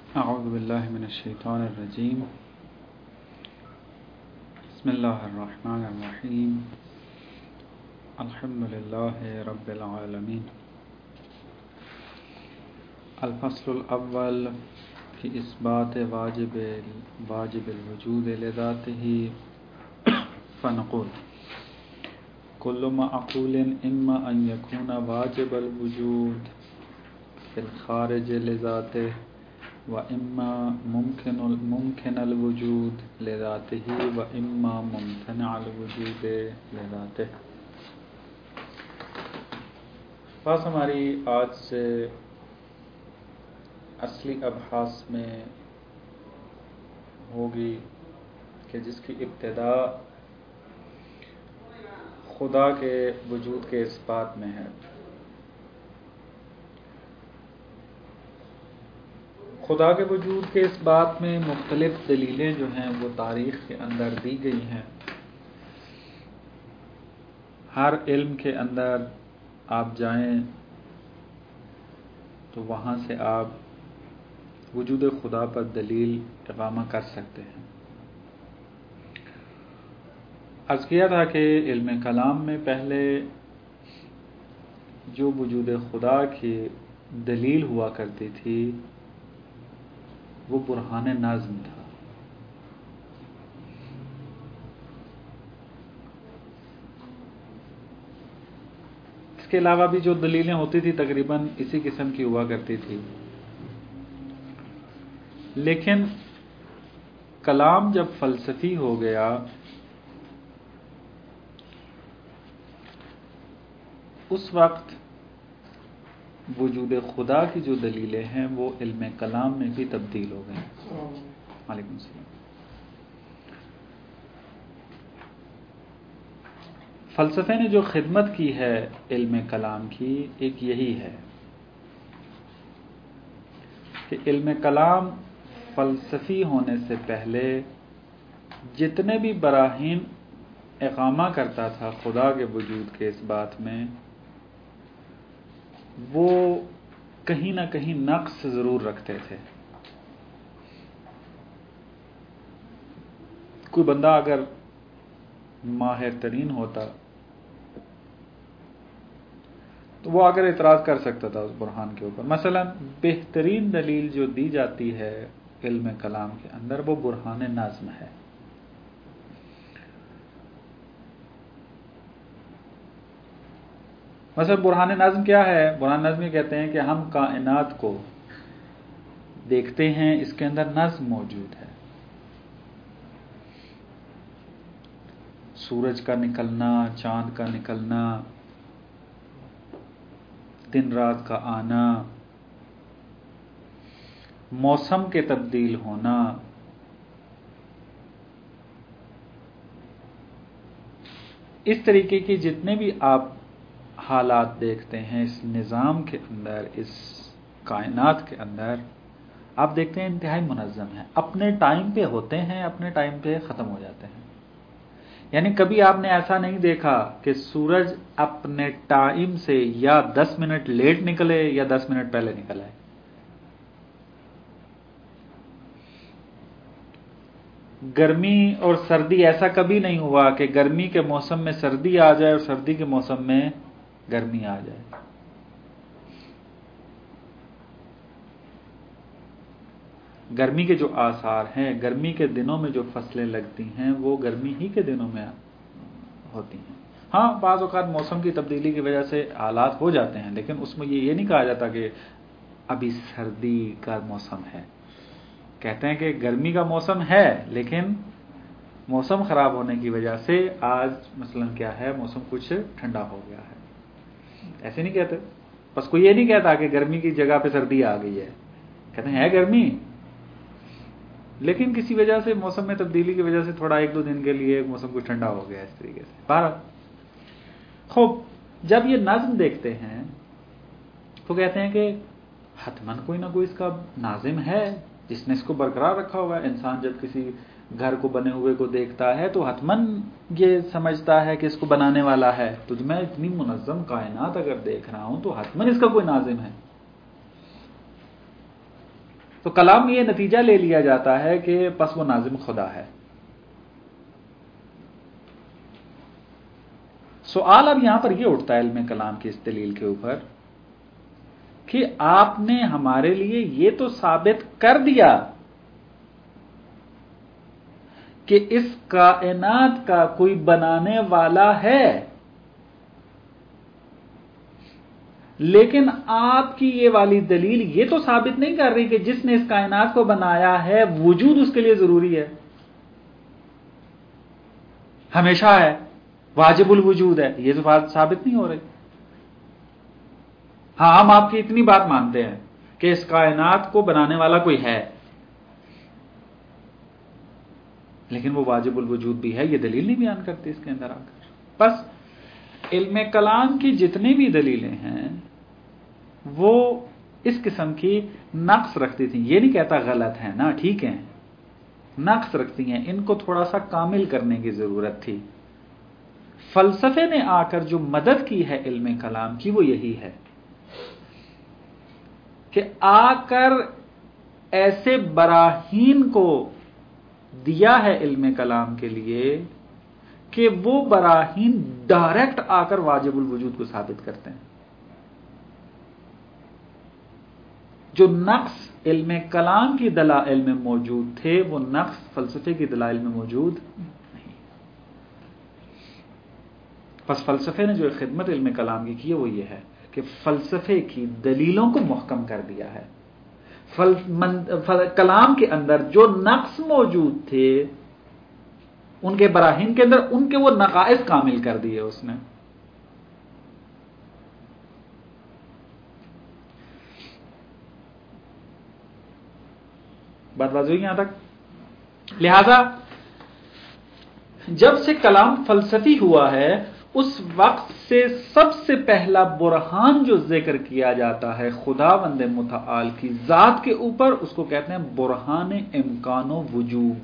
اعوذ باللہ من الشیطان الرجیم بسم اللہ الرحمن الرحیم الحمد للہ رب العالمین الفصل الاول فی اثبات واجب الوجود لذاته فنقول كل معقول اما ان يكون واجب الوجود في الخارج لذاته وإما ممكن الوجود لذاته وإما ممتنع الوجود لذاته۔ بس ہماری آج سے اصلی ابحاث میں ہوگی کہ جس کی ابتدا خدا کے وجود کے اثبات میں ہے۔ خدا کے وجود کے اس بات میں مختلف دلیلیں جو ہیں وہ تاریخ کے اندر دی گئی ہیں۔ ہر علم کے اندر آپ جائیں تو وہاں سے آپ وجود خدا پر دلیل اقامہ کر سکتے ہیں۔ عرض کیا تھا کہ علم کلام میں پہلے جو وجود خدا کی دلیل ہوا کرتی تھی وہ برہان نظم تھا۔ اس کے علاوہ بھی جو دلیلیں ہوتی تھی تقریباً اسی قسم کی ہوا کرتی تھی، لیکن کلام جب فلسفی ہو گیا اس وقت وجود خدا کی جو دلیلیں ہیں وہ علم کلام میں بھی تبدیل ہو گئیں۔ وعلیکم السلام۔ فلسفے نے جو خدمت کی ہے علم کلام کی ایک یہی ہے کہ علم کلام فلسفی ہونے سے پہلے جتنے بھی براہین اقامہ کرتا تھا خدا کے وجود کے اس بات میں وہ کہیں نہ کہیں نقص ضرور رکھتے تھے۔ کوئی بندہ اگر ماہر ترین ہوتا تو وہ اگر اعتراض کر سکتا تھا اس برہان کے اوپر۔ مثلا بہترین دلیل جو دی جاتی ہے علم کلام کے اندر وہ برہان نظم ہے۔ مثلا برہان نظم کیا ہے؟ برہان نظم یہ کہتے ہیں کہ ہم کائنات کو دیکھتے ہیں، اس کے اندر نظم موجود ہے۔ سورج کا نکلنا، چاند کا نکلنا، دن رات کا آنا، موسم کے تبدیل ہونا، اس طریقے کی جتنے بھی آپ حالات دیکھتے ہیں اس نظام کے اندر، اس کائنات کے اندر، آپ دیکھتے ہیں انتہائی منظم ہے، اپنے ٹائم پہ ہوتے ہیں، اپنے ٹائم پہ ختم ہو جاتے ہیں۔ یعنی کبھی آپ نے ایسا نہیں دیکھا کہ سورج اپنے ٹائم سے یا 10 منٹ لیٹ نکلے یا 10 منٹ پہلے نکل آئے۔ گرمی اور سردی ایسا کبھی نہیں ہوا کہ گرمی کے موسم میں سردی آ جائے اور سردی کے موسم میں گرمی آ جائے۔ گرمی کے جو آثار ہیں، گرمی کے دنوں میں جو فصلیں لگتی ہیں وہ گرمی ہی کے دنوں میں ہوتی ہیں۔ ہاں بعض اوقات موسم کی تبدیلی کی وجہ سے حالات ہو جاتے ہیں، لیکن اس میں یہ نہیں کہا جاتا کہ ابھی سردی کا موسم ہے۔ کہتے ہیں کہ گرمی کا موسم ہے لیکن موسم خراب ہونے کی وجہ سے آج مثلا کیا ہے، موسم کچھ ٹھنڈا ہو گیا ہے۔ ایسے نہیں کہتے، بس کوئی یہ نہیں کہتا کہ گرمی کی جگہ پہ سردی آ گئی ہے، کہتے ہیں ہے گرمی لیکن کسی وجہ سے موسم میں تبدیلی کی وجہ سے تھوڑا 1-2 دن کے لیے موسم کچھ ٹھنڈا ہو گیا، اس طریقے سے۔ بہرحال خوب جب یہ نظم دیکھتے ہیں تو کہتے ہیں کہ حتماً کوئی نہ کوئی اس کا ناظم ہے جس نے اس کو برقرار رکھا ہوا ہے۔ انسان جب کسی گھر کو بنے ہوئے کو دیکھتا ہے تو حتماً یہ سمجھتا ہے کہ اس کو بنانے والا ہے۔ تو میں اتنی منظم کائنات اگر دیکھ رہا ہوں تو حتماً اس کا کوئی ناظم ہے۔ تو کلام میں یہ نتیجہ لے لیا جاتا ہے کہ پس وہ ناظم خدا ہے۔ سوال اب یہاں پر یہ اٹھتا ہے علم کلام کی اس دلیل کے اوپر کہ آپ نے ہمارے لیے یہ تو ثابت کر دیا کہ اس کائنات کا کوئی بنانے والا ہے، لیکن آپ کی یہ والی دلیل یہ تو ثابت نہیں کر رہی کہ جس نے اس کائنات کو بنایا ہے وجود اس کے لیے ضروری ہے، ہمیشہ ہے، واجب الوجود ہے، یہ تو بات ثابت نہیں ہو رہی۔ ہاں ہم آپ کی اتنی بات مانتے ہیں کہ اس کائنات کو بنانے والا کوئی ہے، لیکن وہ واجب الوجود بھی ہے، یہ دلیل نہیں بیان کرتی اس کے اندر آ کر۔ بس علم کلام کی جتنی بھی دلیلیں ہیں وہ اس قسم کی نقص رکھتی تھیں، یہ نہیں کہتا غلط ہیں نا، ٹھیک ہیں، نقص رکھتی ہیں، ان کو تھوڑا سا کامل کرنے کی ضرورت تھی۔ فلسفے نے آ کر جو مدد کی ہے علم کلام کی وہ یہی ہے کہ آ کر ایسے براہین کو دیا ہے علم کلام کے لیے کہ وہ براہین ڈائریکٹ آ کر واجب الوجود کو ثابت کرتے ہیں۔ جو نقص علم کلام کی دلائل میں موجود تھے وہ نقص فلسفے کی دلائل میں موجود نہیں۔ پس فلسفے نے جو خدمت علم کلام کی کی ہے وہ یہ ہے کہ فلسفے کی دلیلوں کو محکم کر دیا ہے۔ کلام کے اندر جو نقص موجود تھے ان کے براہین کے اندر ان کے وہ نقائص کامل کر دیے اس نے۔ بات واضح ہوئی یہاں تک؟ لہذا جب سے کلام فلسفی ہوا ہے اس وقت سے سب سے پہلا برہان جو ذکر کیا جاتا ہے خداوند متعال کی ذات کے اوپر اس کو کہتے ہیں برہان امکان و وجوب۔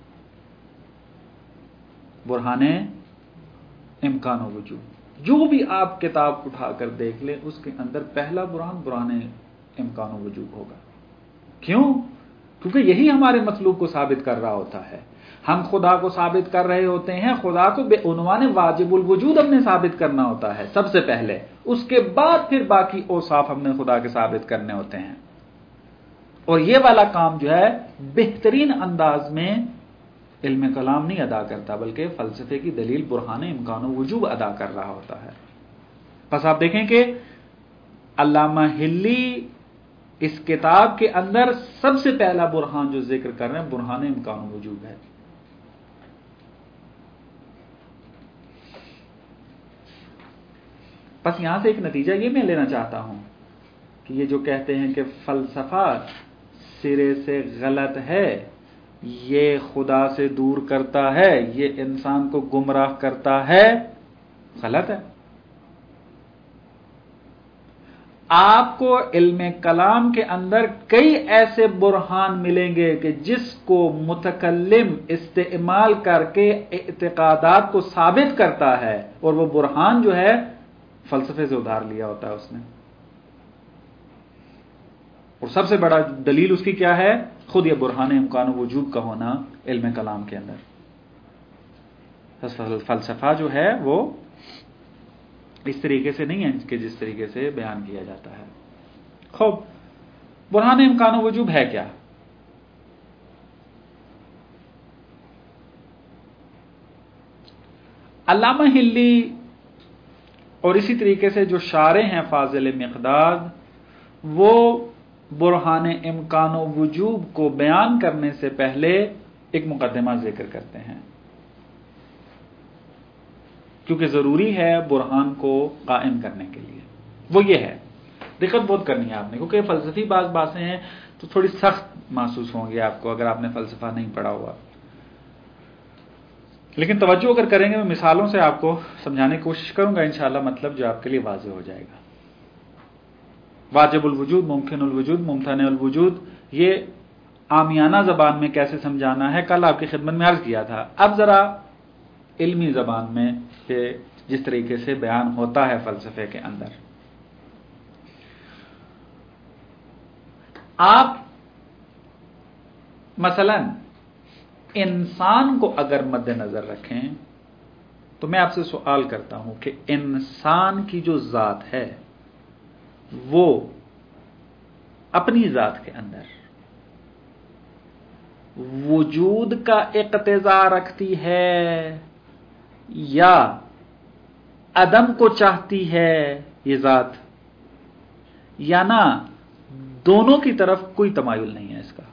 برہان امکان و وجوب، جو بھی آپ کتاب اٹھا کر دیکھ لیں اس کے اندر پہلا برہان امکان و وجوب ہوگا۔ کیوں؟ کیونکہ یہی ہمارے مطلوب کو ثابت کر رہا ہوتا ہے۔ ہم خدا کو ثابت کر رہے ہوتے ہیں، خدا کو بے عنوان واجب الوجود ہم نے ثابت کرنا ہوتا ہے سب سے پہلے، اس کے بعد پھر باقی اوصاف ہم نے خدا کے ثابت کرنے ہوتے ہیں۔ اور یہ والا کام جو ہے بہترین انداز میں علم کلام نہیں ادا کرتا بلکہ فلسفے کی دلیل برہان امکان و وجوب ادا کر رہا ہوتا ہے۔ بس آپ دیکھیں کہ علامہ ہلی اس کتاب کے اندر سب سے پہلا برہان جو ذکر کر رہے ہیں برہان امکان و وجوب ہے۔ بس یہاں سے ایک نتیجہ یہ میں لینا چاہتا ہوں کہ یہ جو کہتے ہیں کہ فلسفہ سرے سے غلط ہے، یہ خدا سے دور کرتا ہے، یہ انسان کو گمراہ کرتا ہے، غلط ہے۔ آپ کو علم کلام کے اندر کئی ایسے برہان ملیں گے کہ جس کو متکلم استعمال کر کے اعتقادات کو ثابت کرتا ہے، اور وہ برہان جو ہے فلسفے سے ادھار لیا ہوتا ہے اس نے۔ اور سب سے بڑا دلیل اس کی کیا ہے؟ خود یہ برہان امکان و وجوب کا ہونا علم کلام کے اندر۔ فلسفہ جو ہے وہ اس طریقے سے نہیں ہے کہ جس طریقے سے بیان کیا جاتا ہے۔ خوب، برہان امکان و وجوب ہے کیا؟ علامہ ہلی اور اسی طریقے سے جو شارح ہیں فاضل مقداد، وہ برہان امکان و وجوب کو بیان کرنے سے پہلے ایک مقدمہ ذکر کرتے ہیں، کیونکہ ضروری ہے برہان کو قائم کرنے کے لیے۔ وہ یہ ہے، دقت بہت کرنی ہے آپ نے، کیونکہ فلسفی بعض باتیں ہیں تو تھوڑی سخت محسوس ہوں گی آپ کو اگر آپ نے فلسفہ نہیں پڑھا ہوا، لیکن توجہ اگر کریں گے میں مثالوں سے آپ کو سمجھانے کی کوشش کروں گا، انشاءاللہ مطلب جو آپ کے لیے واضح ہو جائے گا۔ واجب الوجود، ممکن الوجود، ممتنع الوجود، یہ عامیانہ زبان میں کیسے سمجھانا ہے کل آپ کی خدمت میں عرض کیا تھا۔ اب ذرا علمی زبان میں کہ جس طریقے سے بیان ہوتا ہے فلسفے کے اندر، آپ مثلا انسان کو اگر مد نظر رکھیں تو میں آپ سے سوال کرتا ہوں کہ انسان کی جو ذات ہے وہ اپنی ذات کے اندر وجود کا اقتضا رکھتی ہے یا عدم کو چاہتی ہے یہ ذات، یا نہ دونوں کی طرف کوئی تمایل نہیں ہے اس کا؟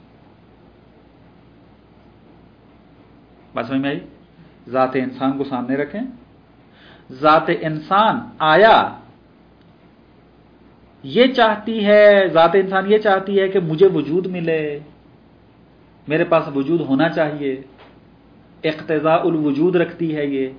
بات سمجھ میں آئی؟ ذات انسان کو سامنے رکھیں، ذات انسان آیا یہ چاہتی ہے، ذات انسان یہ چاہتی ہے کہ مجھے وجود ملے، میرے پاس وجود ہونا چاہیے، اقتضاء الوجود رکھتی ہے یہ،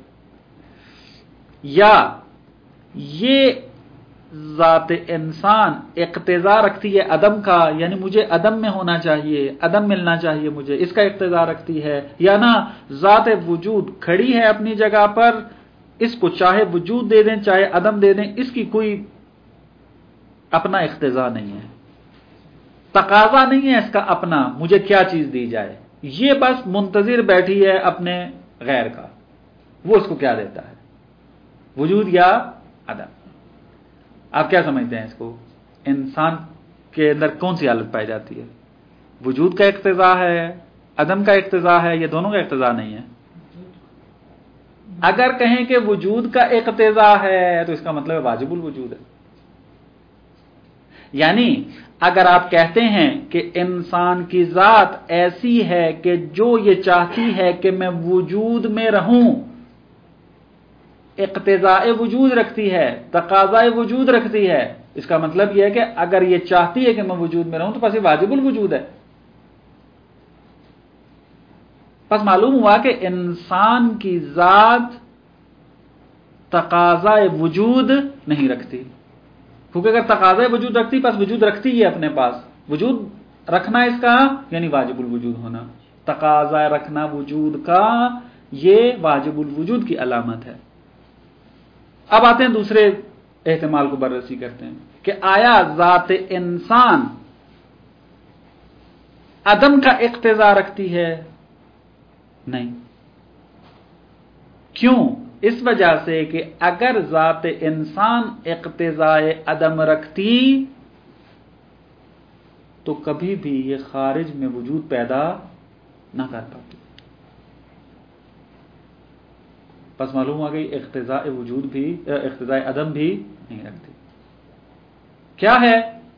یا یہ ذات انسان اقتضاء رکھتی ہے عدم کا، یعنی مجھے عدم میں ہونا چاہیے، عدم ملنا چاہیے مجھے، اس کا اقتضاء رکھتی ہے، یا نہ ذات وجود کھڑی ہے اپنی جگہ پر، اس کو چاہے وجود دے دیں چاہے عدم دے دیں، اس کی کوئی اپنا اقتضاء نہیں ہے، تقاضا نہیں ہے اس کا اپنا مجھے کیا چیز دی جائے، یہ بس منتظر بیٹھی ہے اپنے غیر کا، وہ اس کو کیا دیتا ہے، وجود یا عدم۔ آپ کیا سمجھتے ہیں اس کو؟ انسان کے اندر کون سی حالت پائی جاتی ہے؟ وجود کا اقتضاء ہے، عدم کا اقتضاء ہے، یہ دونوں کا اقتضاء نہیں ہے؟ اگر کہیں کہ وجود کا اقتضاء ہے تو اس کا مطلب واجب الوجود ہے، یعنی اگر آپ کہتے ہیں کہ انسان کی ذات ایسی ہے کہ جو یہ چاہتی ہے کہ میں وجود میں رہوں، اقتضاء وجود رکھتی ہے، تقاضاء وجود رکھتی ہے، اس کا مطلب یہ ہے کہ اگر یہ چاہتی ہے کہ میں وجود میں رہوں تو پس یہ واجب الوجود ہے۔ معلوم ہوا کہ انسان کی ذات تقاضاء وجود نہیں رکھتی، کیونکہ اگر تقاضاء وجود رکھتی پس وجود رکھتی ہی ہے اپنے پاس، وجود رکھنا اس کا یعنی واجب الوجود ہونا، تقاضا رکھنا وجود کا یہ واجب الوجود کی علامت ہے۔ اب آتے ہیں دوسرے احتمال کو بررسی کرتے ہیں کہ آیا ذات انسان عدم کا اقتضاء رکھتی ہے؟ نہیں۔ کیوں؟ اس وجہ سے کہ اگر ذات انسان اقتضاء عدم رکھتی تو کبھی بھی یہ خارج میں وجود پیدا نہ کر پاتی، پس معلوم ہو گئی اقتضاء وجود بھی اقتضاء عدم بھی نہیں رکھتی۔ کیا ہے؟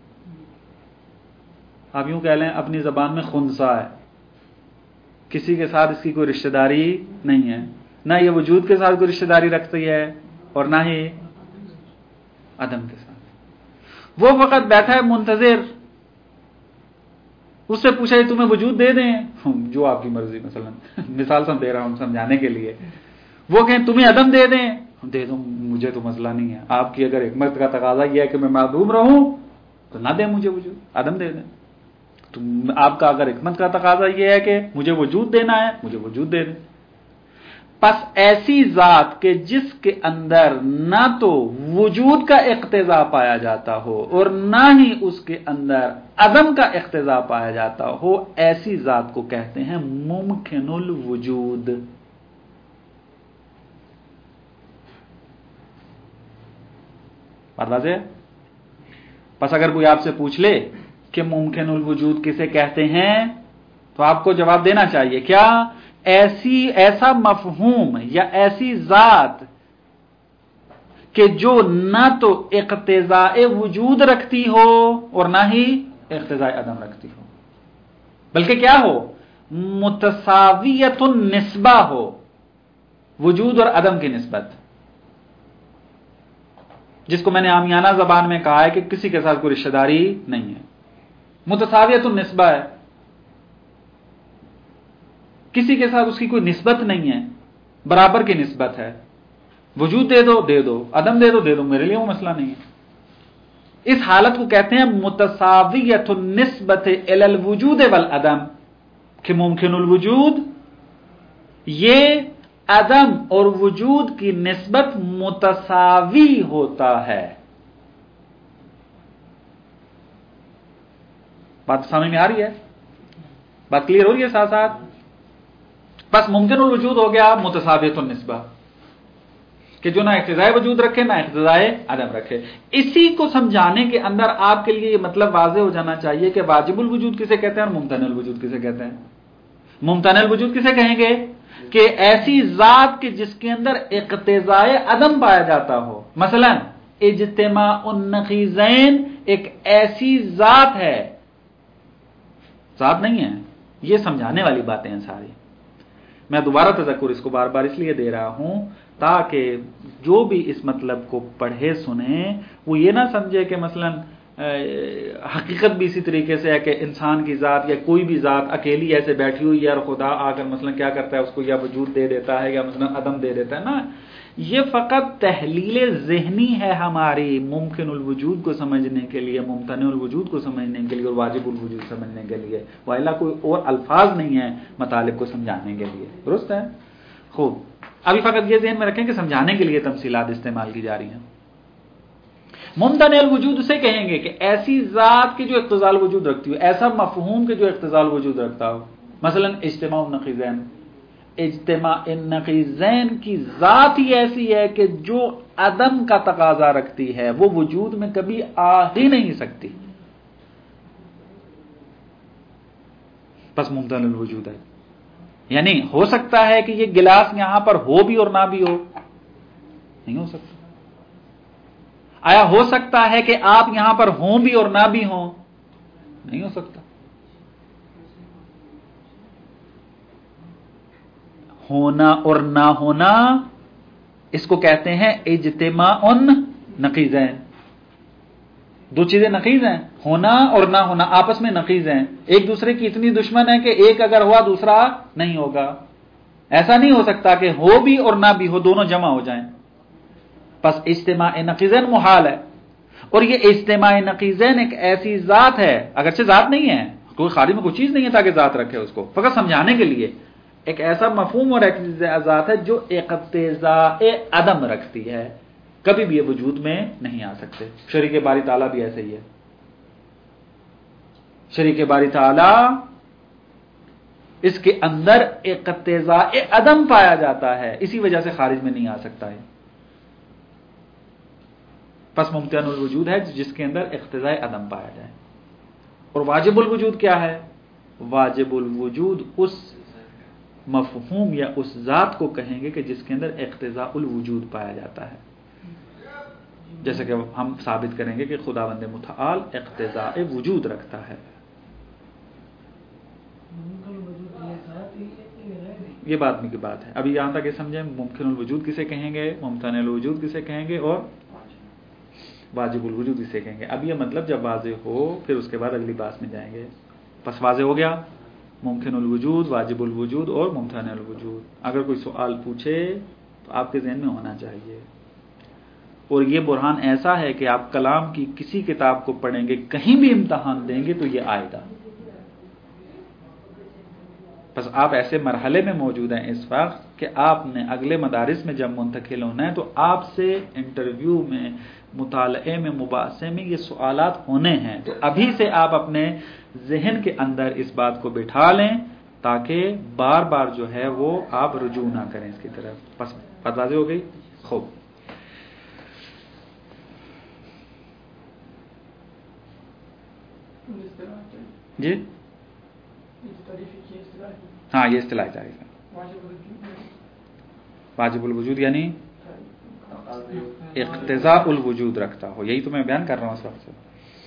آپ یوں کہہ لیں اپنی زبان میں خنثی ہے، کسی کے ساتھ اس کی کوئی رشتہ داری نہیں ہے، نہ یہ وجود کے ساتھ کوئی رشتہ داری رکھتی ہے اور نہ ہی عدم کے ساتھ۔ وہ فقط بیٹھا ہے منتظر، اس سے پوچھا تمہیں وجود دے دیں، جو آپ کی مرضی، مثلا مثال دے رہا ہوں سمجھانے کے لیے، وہ کہیں تمہیں عدم دے دیں، دے دوں، مجھے تو مسئلہ نہیں ہے، آپ کی اگر حکمت کا تقاضا یہ ہے کہ میں معدوم رہوں تو نہ دیں مجھے وجود، عدم دے دیں، تو آپ کا اگر حکمت کا تقاضا یہ ہے کہ مجھے وجود دینا ہے، مجھے وجود دے دیں۔ پس ایسی ذات کے جس کے اندر نہ تو وجود کا اقتضاء پایا جاتا ہو اور نہ ہی اس کے اندر عدم کا اقتضاء پایا جاتا ہو، ایسی ذات کو کہتے ہیں ممکن الوجود۔ بات واضح ہے؟ پس اگر کوئی آپ سے پوچھ لے کہ ممکن الوجود کسے کہتے ہیں تو آپ کو جواب دینا چاہیے کیا؟ ایسا مفہوم یا ایسی ذات کہ جو نہ تو اقتضاء وجود رکھتی ہو اور نہ ہی اقتضاء عدم رکھتی ہو، بلکہ کیا ہو؟ متساویت النسبہ ہو، وجود اور عدم کی نسبت، جس کو میں نے عامیانہ زبان میں کہا ہے کہ کسی کے ساتھ کوئی رشتہ داری نہیں ہے، متساویت النسبہ ہے، کسی کے ساتھ اس کی کوئی نسبت نہیں ہے، برابر کی نسبت ہے، وجود دے دو دے دو، عدم دے دو دے دو، میرے لیے وہ مسئلہ نہیں ہے۔ اس حالت کو کہتے ہیں متساویت النسبت الی الوجود والعدم، کہ ممکن الوجود یہ عدم اور وجود کی نسبت متساوی ہوتا ہے۔ بات سمجھ میں آ رہی ہے؟ बात क्लियर हो रही है साथ साथ। बस मुमकिनुल वजूद हो गया मुतसावियतुन निस्बा, कि जो ना इक्तिजाए वजूद रखे ना इक्तिजाए अदम रखे। इसी को समझाने के अंदर आपके लिए ये मतलब वाज़ेह हो जाना चाहिए कि वाजिबुल वजूद किसे कहते हैं और मुमतनिल वजूद किसे कहते हैं। मुमतनिल वजूद किसे कहेंगे कि ऐसी जात के जिसके अंदर इक्तिजाए अदम पाया जाता हो। मसलन इज्तिमाउन नक़ीज़ैन एक ऐसी जात है, जात नहीं है, ये समझाने वाली बातें हैं सारी। मैं दोबारा तज़क्कुर इसको बार बार इसलिए दे रहा हूं ताकि जो भी इस मतलब को पढ़े सुने वो ये ना समझे कि मसलन हकीकत भी इसी तरीके से है कि इंसान की ज़ात या कोई भी ज़ात अकेली ऐसे बैठी हुई है और खुदा आकर मसलन क्या करता है, उसको या वजूद दे देता है या मसलन अदम दे देता है ना। ये फ़कत तहलील ज़हनी है हमारी मुमकिनुल वजूद को समझने के लिए, मुमतनिउल वजूद को समझने के लिए और वाजिबुल वजूद समझने के लिए, वाइला कोई और अल्फाज नहीं है मतालिब को समझाने के लिए। दुरुस्त है। खूब, अभी फ़कत ये ज़हन में रखें कि समझाने के लिए तमसीलात इस्तेमाल की जा रही हैं। मुमतनिउल वजूद उसे कहेंगे कि ऐसी ज़ात की जो इक्तिज़ाल वजूद रखती हो, ऐसा मफ़हूम के जो इक्तिज़ाल वजूद रखता हो। मसलन इज्तिमाउन नक़ीज़ैन, इज्तिमाउन नक़ीज़ैन की ज़ात ही ऐसी है कि जो अदम का तकाजा रखती है, वो वजूद में कभी आ ही नहीं सकती। बस मुमतनिउल वजूद है। यानी हो सकता है कि ये गिलास यहां पर हो भी और ना भी हो, नहीं हो सकता। आया हो सकता है कि आप यहां पर हों भी और ना भी हों, नहीं हो सकता। होना और ना होना इसको कहते हैं इज्तिमाउन नक़ीज़ैन। दो चीजें नक़ीज़ हैं, होना और ना होना आपस में नक़ीज़ हैं, एक दूसरे की इतनी दुश्मन है कि एक अगर हुआ दूसरा नहीं होगा। ऐसा नहीं हो सकता कि हो भी और ना भी हो, दोनों जमा हो जाएं। बस इज्तिमाए नक़ीज़ैन मुहाल है। और ये इज्तिमाए नक़ीज़ैन एक ऐसी ज़ात है, अगरचे ज़ात नहीं है, कोई खाली में कोई चीज़ नहीं है ताकि ज़ात रखे उसको, फ़कत समझाने के लिए एक ऐसा मफ़हूम और एक ज़ात है जो इक़्तिज़ाए अदम रखती है, कभी भी ये वजूद में नहीं आ सकते। शरीक बारी ताला भी ऐसे ही है। शरीक बारी ताला इसके अंदर इक़्तिज़ाए अदम पाया जाता है, इसी वजह से खारिज में नहीं आ सकता है। बस मुमतनिउल वजूद है जिसके अंदर इक़्तिज़ाए अदम पाया जाए। और वाजिबुल वजूद क्या है? वाजिबुल वजूद उस मफ़हूम या उस ज़ात को कहेंगे कि जिसके अंदर इक़्तिज़ाउल वजूद पाया जाता है। जैसे कि हम साबित करेंगे कि खुदावंद मुतआल इक़्तिज़ाए वजूद रखता है। ये बात में की बात है। अभी यहां तक ये समझें मुमकिनुल वजूद किसे कहेंगे, मुमतनिउल वजूद किसे कहेंगे और वाजिबुल वजूद किसे कहेंगे। अब ये मतलब जब वाज़ेह हो फिर उसके बाद अगली बात में जाएंगे। बस वाज़ेह हो गया मुमकिनुल वजूद, वाजिबुल वजूद और मुमतनिउल वजूद। अगर कोई सवाल पूछे तो आपके ज़हन में होना चाहिए। और ये बुरहान ऐसा है कि आप कलाम की किसी किताब को पढ़ेंगे, कहीं भी इम्तहान देंगे तो ये आएगा। बस आप ऐसे मरहले में मौजूद हैं इस वक्त कि आपने अगले मदारिस में जब मुंतकिल होना है तो आपसे इंटरव्यू में, मुताले में, मुबासे में ये सवालात होने हैं। तो अभी से आप अपने जहन के अंदर इस बात को बिठा लें ताकि बार बार जो है वो आप रुजू ना करें इसकी तरफ। बस बात वाज़ेह हो गई। खूब, जी हाँ, ये इस्तिलाह जाएगा। वाजिबुल वजूद यानी इक़्तिज़ाउल वजूद रखता हो, यही तो मैं बयान कर रहा हूं इस वक्त से।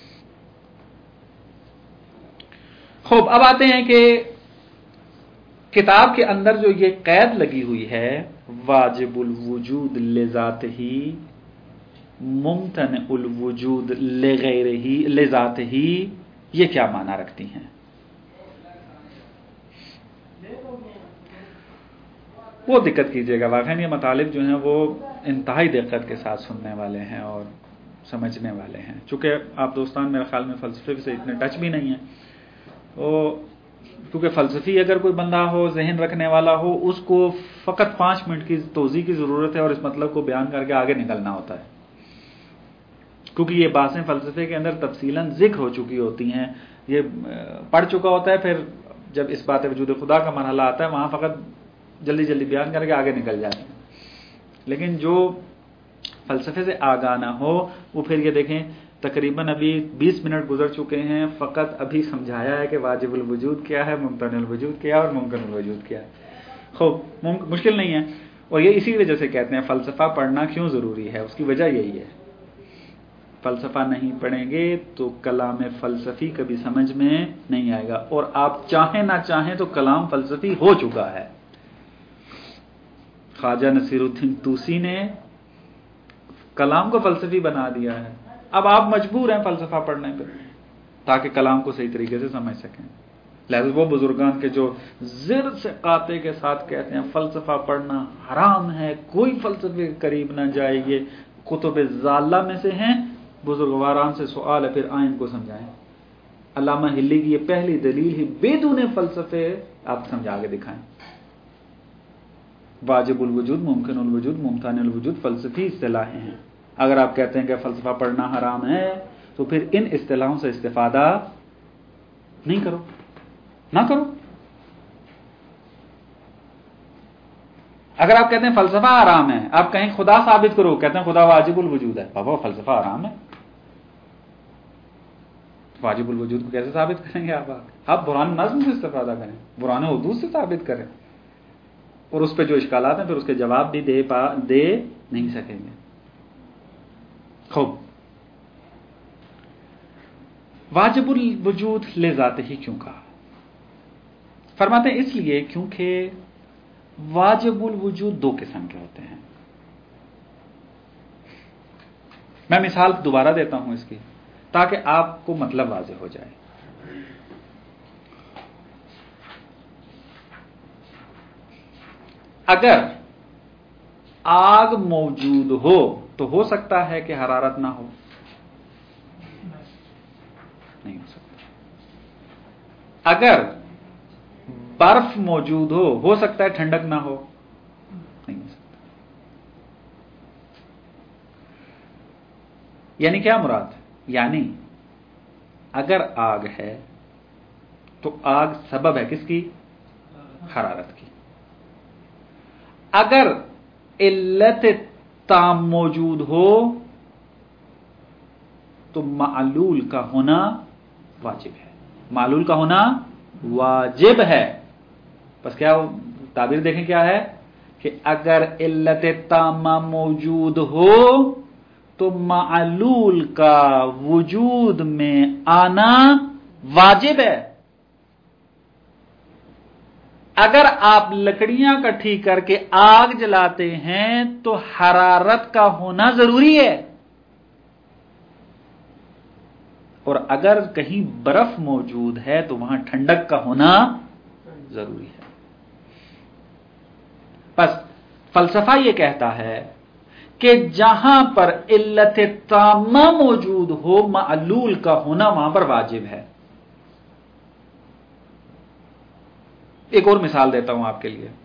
खूब, अब आते हैं कि किताब के अंदर जो ये कैद लगी हुई है वाजिबुल वजूद लिज़ातिही, मुमतनिउल वजूद लिग़ैरिही लिज़ातिही, ये क्या माना रखती हैं? वो दिक्कत कीजिएगा, वाक़ई ये मतालिब जो हैं वो इंतहाई दिक्कत के साथ सुनने वाले हैं और समझने वाले हैं। चूँकि आप दोस्तान मेरे ख्याल में फ़लसफ़े से इतने टच भी नहीं हैं, तो क्योंकि फ़लसफ़ी अगर कोई बंदा हो, ज़हन रखने वाला हो, उसको फ़कत 5 मिनट की तोज़ी की ज़रूरत है और इस मतलब को बयान करके आगे निकलना होता है, क्योंकि ये बातें फ़लसफ़े के अंदर तफ़सीलन ज़िक्र हो चुकी होती हैं, ये पढ़ चुका होता है, फिर جب اس بات وجود خدا کا مرحلہ آتا ہے وہاں فقط جلدی جلدی بیان کر کے آگے نکل جاتے ہیں. لیکن جو فلسفے سے آگاہ نہ ہو وہ پھر یہ دیکھیں تقریباً ابھی 20 منٹ گزر چکے ہیں، فقط ابھی سمجھایا ہے کہ واجب الوجود کیا ہے، ممتنع الوجود کیا ہے اور ممکن الوجود کیا ہے. خوب مشکل نہیں ہے، اور یہ اسی وجہ سے کہتے ہیں فلسفہ پڑھنا کیوں ضروری ہے. اس کی وجہ یہی ہے، فلسفہ نہیں پڑھیں گے تو کلام فلسفی کبھی سمجھ میں نہیں آئے گا، اور آپ چاہیں نہ چاہیں تو کلام فلسفی ہو چکا ہے. خواجہ نصیر الدین طوسی نے کلام کو فلسفی بنا دیا ہے. اب آپ مجبور ہیں فلسفہ پڑھنے پہ تاکہ کلام کو صحیح طریقے سے سمجھ سکیں. لہذا وہ بزرگان کے جو زر سے قاطع کے ساتھ کہتے ہیں فلسفہ پڑھنا حرام ہے، کوئی فلسفے کے قریب نہ جائے، یہ کتب ضالہ میں سے ہیں، بزرگواران سے سوال ہے پھر آئین کو سمجھائیں. علامہ ہلی کی یہ پہلی دلیل ہی بدون فلسفے آپ سمجھا کے دکھائیں. واجب الوجود، ممکن الوجود، ممتنع الوجود فلسفی اصطلاحیں ہیں. اگر آپ کہتے ہیں کہ فلسفہ پڑھنا حرام ہے تو پھر ان اصطلاحوں سے استفادہ نہیں کرو، نہ کرو. اگر آپ کہتے ہیں فلسفہ حرام ہے، آپ کہیں خدا ثابت کرو، کہتے ہیں خدا واجب الوجود ہے، بابا فلسفہ حرام ہے، واجب الوجود کو کیسے ثابت کریں گے؟ آپ برہان نظم سے استفادہ کریں، برہان حدوث سے ثابت کریں، اور اس پہ جو اشکالات ہیں پھر اس کے جواب بھی دے نہیں سکیں گے. خوب، واجب الوجود لذات ہی کیوں کہا؟ فرماتے ہیں اس لیے کیونکہ واجب الوجود دو قسم کے ہوتے ہیں. میں مثال دوبارہ دیتا ہوں اس کی تاکہ آپ کو مطلب واضح ہو جائے. اگر آگ موجود ہو تو ہو سکتا ہے کہ حرارت نہ ہو؟ نہیں ہو سکتا. اگر برف موجود ہو سکتا ہے ٹھنڈک نہ ہو؟ نہیں ہو سکتا. یعنی کیا مراد؟ یعنی اگر آگ ہے تو آگ سبب ہے کس کی؟ حرارت کی. اگر علت تام موجود ہو تو معلول کا ہونا واجب ہے. معلول کا ہونا واجب ہے. بس کیا تعبیر دیکھیں کیا ہے کہ اگر علت تامہ موجود ہو تو معلول کا وجود میں آنا واجب ہے. اگر آپ لکڑیاں کٹھی کر کے آگ جلاتے ہیں تو حرارت کا ہونا ضروری ہے، اور اگر کہیں برف موجود ہے تو وہاں ٹھنڈک کا ہونا ضروری ہے. بس فلسفہ یہ کہتا ہے کہ جہاں پر علت تامہ موجود ہو معلول کا ہونا وہاں پر واجب ہے. ایک اور مثال دیتا ہوں آپ کے لیے.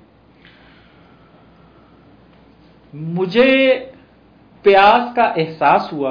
مجھے پیاس کا احساس ہوا،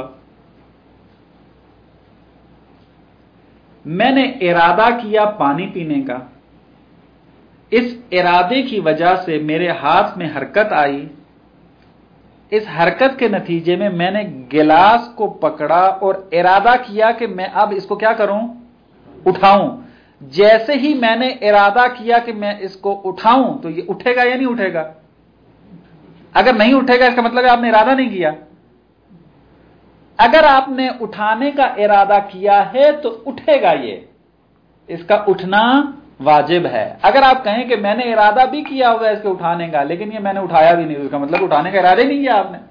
میں نے ارادہ کیا پانی پینے کا، اس ارادے کی وجہ سے میرے ہاتھ میں حرکت آئی، اس حرکت کے نتیجے میں نے گلاس کو پکڑا اور ارادہ کیا کہ میں اب اس کو کیا کروں؟ اٹھاؤں. جیسے ہی میں نے ارادہ کیا کہ میں اس کو اٹھاؤں تو یہ اٹھے گا یا نہیں اٹھے گا؟ اگر نہیں اٹھے گا اس کا مطلب ہے آپ نے ارادہ نہیں کیا. اگر آپ نے اٹھانے کا ارادہ کیا ہے تو اٹھے گا، یہ اس کا اٹھنا واجب ہے. اگر آپ کہیں کہ میں نے ارادہ بھی کیا ہوگا اس کے اٹھانے کا لیکن یہ میں نے اٹھایا بھی نہیں، اس کا مطلب اٹھانے کا ارادہ ہی نہیں کیا آپ نے.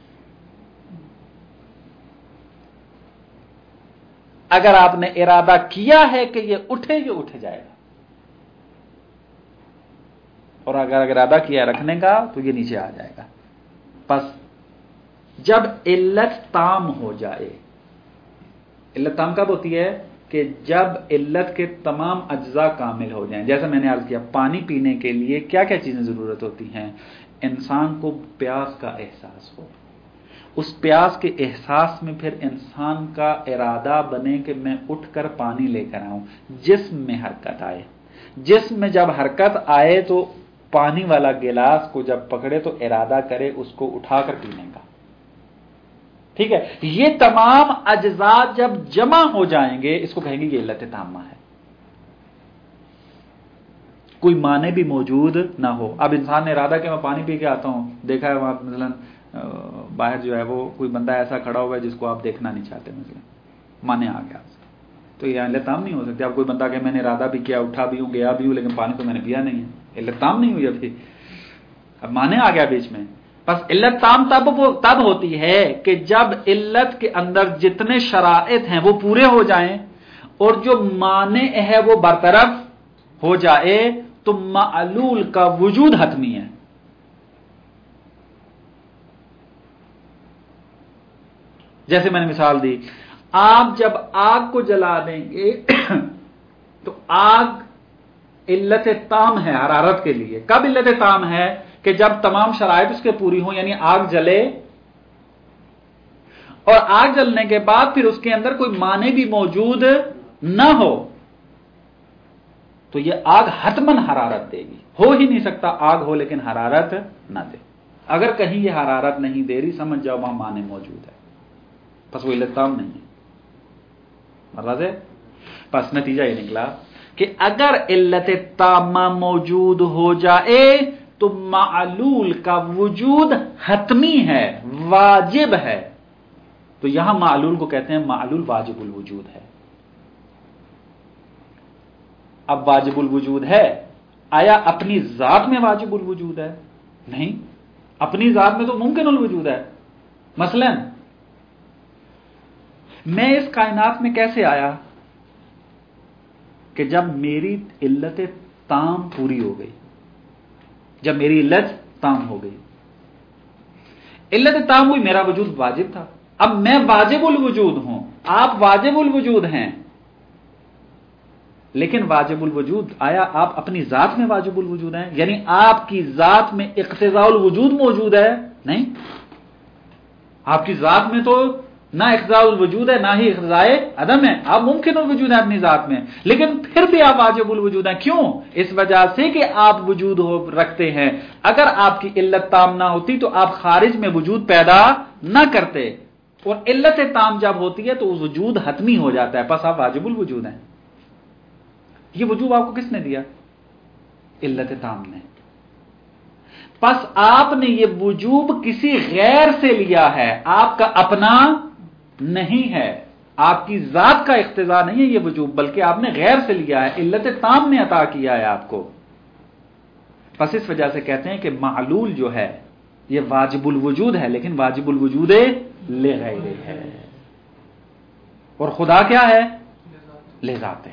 اگر آپ نے ارادہ کیا ہے کہ یہ اٹھے، یہ اٹھ جائے گا، اور اگر ارادہ کیا رکھنے کا تو یہ نیچے آ جائے گا. بس جب علت تام ہو جائے، علت تام کب ہوتی ہے؟ کہ جب علت کے تمام اجزاء کامل ہو جائیں. جیسا میں نے عرض کیا پانی پینے کے لیے کیا کیا چیزیں ضرورت ہوتی ہیں؟ انسان کو پیاس کا احساس ہو، اس پیاس کے احساس میں پھر انسان کا ارادہ بنے کہ میں اٹھ کر پانی لے کر آؤں. جسم میں حرکت آئے، جسم میں جب حرکت آئے تو پانی والا گلاس کو جب پکڑے تو ارادہ کرے اس کو اٹھا کر پینے کا. ٹھیک ہے، یہ تمام اجزاء جب جمع ہو جائیں گے اس کو کہیں گے یہ علت تامہ ہے. کوئی معنی بھی موجود نہ ہو. اب انسان نے ارادہ کہ میں پانی پی کے آتا ہوں، دیکھا ہے وہاں مثلا باہر جو ہے وہ کوئی بندہ ایسا کھڑا ہوا ہے جس کو آپ دیکھنا نہیں چاہتے، مثلا معنی آ گیا تو یہ علت تام نہیں ہو سکتی. اب کوئی بندہ کہ میں نے ارادہ بھی کیا، اٹھا بھی ہوں، گیا بھی ہوں، لیکن پانی تو میں نے پیا نہیں ہے، علت تام نہیں ہوئی ابھی، اب معنی آ گیا بیچ میں. بس علت تام تب ہوتی ہے کہ جب علت کے اندر جتنے شرائط ہیں وہ پورے ہو جائیں اور جو معنی ہے وہ برطرف ہو جائے تو معلول کا وجود حتمی ہے. جیسے میں نے مثال دی، آپ جب آگ کو جلا دیں گے تو آگ علت تام ہے حرارت کے لیے. کب علت تام ہے؟ کہ جب تمام شرائط اس کے پوری ہوں، یعنی آگ جلے اور آگ جلنے کے بعد پھر اس کے اندر کوئی معنی بھی موجود نہ ہو تو یہ آگ حتماً حرارت دے گی. ہو ہی نہیں سکتا آگ ہو لیکن حرارت نہ دے. اگر کہیں یہ حرارت نہیں دے رہی سمجھ جاؤ وہاں معنی موجود ہے، بس وہ علت تام نہیں ہے. مرض ہے. پس نتیجہ یہ نکلا کہ اگر علت تامہ موجود ہو جائے تو معلول کا وجود حتمی ہے، واجب ہے. تو یہاں معلول کو کہتے ہیں معلول واجب الوجود ہے. اب واجب الوجود ہے، آیا اپنی ذات میں واجب الوجود ہے؟ نہیں، اپنی ذات میں تو ممکن الوجود ہے. مثلا میں اس کائنات میں کیسے آیا؟ کہ جب میری علت تام پوری ہو گئی، جب میری علت تام ہو گئی، علت تام ہوئی، میرا وجود واجب تھا. اب میں واجب الوجود ہوں، آپ واجب الوجود ہیں، لیکن واجب الوجود، آیا آپ اپنی ذات میں واجب الوجود ہیں؟ یعنی آپ کی ذات میں اقتضاء الوجود موجود ہے؟ نہیں، آپ کی ذات میں تو نہ اقتضاء الوجود ہے نہ ہی اقتضاء عدم ہے. آپ ممکن الوجود ہیں اپنی ذات میں، لیکن پھر بھی آپ واجب الوجود ہیں. کیوں؟ اس وجہ سے کہ آپ وجود رکھتے ہیں. اگر آپ کی علت تام نہ ہوتی تو آپ خارج میں وجود پیدا نہ کرتے، اور علت تام جب ہوتی ہے تو وجود حتمی ہو جاتا ہے، پس آپ واجب الوجود ہیں. یہ وجوب آپ کو کس نے دیا؟ علت تام نے. پس آپ نے یہ وجوب کسی غیر سے لیا ہے، آپ کا اپنا نہیں ہے، آپ کی ذات کا اقتضاء نہیں ہے یہ وجوب، بلکہ آپ نے غیر سے لیا ہے، علت تام نے عطا کیا ہے آپ کو. پس اس وجہ سے کہتے ہیں کہ معلول جو ہے یہ واجب الوجود ہے، لیکن واجب الوجود لغیرہ ہے. اور خدا کیا ہے؟ لذات ہے.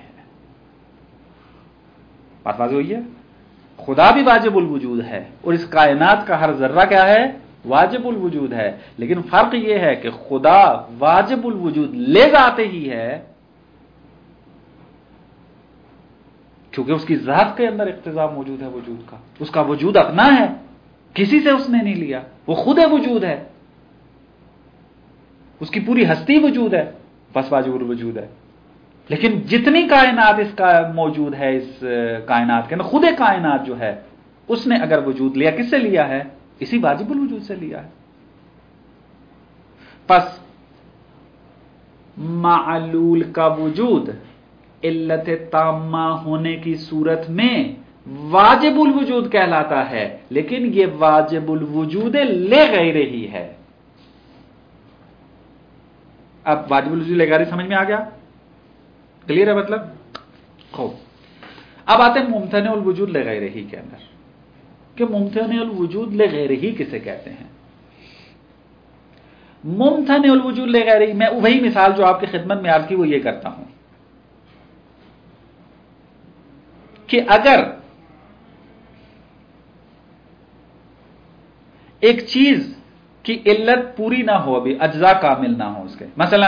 بات واضح ہوئی ہے؟ خدا بھی واجب الوجود ہے اور اس کائنات کا ہر ذرہ کیا ہے؟ واجب الوجود ہے. لیکن فرق یہ ہے کہ خدا واجب الوجود لے ذاتے ہی ہے کیونکہ اس کی ذات کے اندر اقتضاء موجود ہے وجود کا، اس کا وجود اپنا ہے، کسی سے اس نے نہیں لیا، وہ خود وجود ہے، اس کی پوری ہستی وجود ہے، بس واجب الوجود ہے. لیکن جتنی کائنات اس کا موجود ہے، اس کائنات کے اندر خود کائنات جو ہے اس نے اگر وجود لیا، کس سے لیا ہے؟ اسی واجب الوجود سے لیا ہے. پس معلول کا وجود علت تامہ ہونے کی صورت میں واجب الوجود کہلاتا ہے، لیکن یہ واجب الوجود لغیرہ ہی ہے. اب واجب الوجود لغیرہ سمجھ میں آ گیا؟ کلیئر ہے مطلب؟ خوب. اب آتے ہیں ممتنع الوجود لغیرہ ہی کے اندر کہ ممتنع الوجود لغیرہ ہی کسے کہتے ہیں. ممتنع الوجود لغیرہ ہی، میں وہی مثال جو آپ کی خدمت میں عرض کی وہ یہ کرتا ہوں کہ اگر ایک چیز کی علت پوری نہ ہو، ابھی اجزاء کامل نہ ہو اس کے، مثلا